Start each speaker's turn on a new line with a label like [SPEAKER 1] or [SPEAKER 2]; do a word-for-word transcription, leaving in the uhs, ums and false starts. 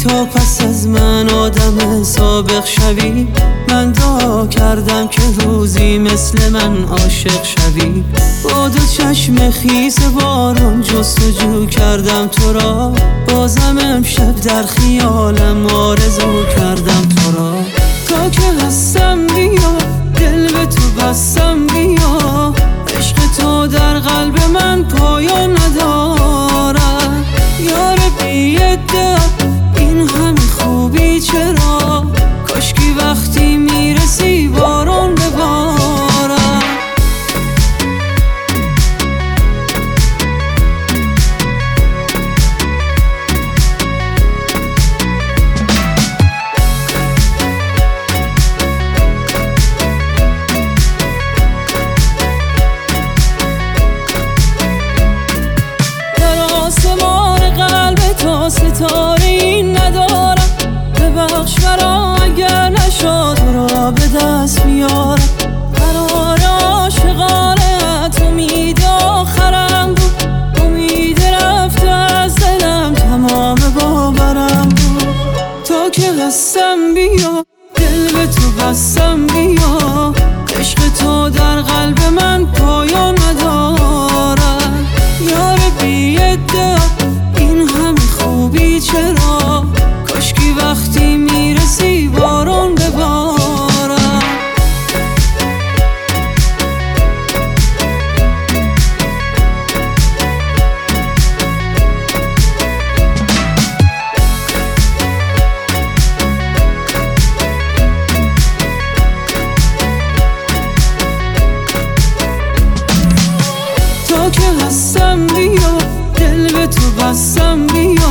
[SPEAKER 1] تا پس از من آدم سابق شوی. من دعا کردم که روزی مثل من عاشق شوی. با دو چشم خیس باران جستجو کردم تو را، بازم امشب در خیالم آرزو کردم تو را. تا که هستم بیا، دل به تو بستم بیا، عشق تو در قلب من پایان ندارد. یار بی ادعا این همه خوبی چرا، کاشکی وقتی میرسی باران ببارد. ستاره این ندارم، ببخش مرا اگر نشد تو را به دست میارم. قرار عاشقانت امید آخرم بود، امید رفته از دلم تمام باورم بود. تا که هستم بیا، دل به تو بستم بیا، عشق تو در قلب من پایان ندارد. یار بی ادعا این همه خوبی چرا، کاشکی وقتی میرسی باران ببارد. تا که هستم بیا، دل به تو بستم بیا،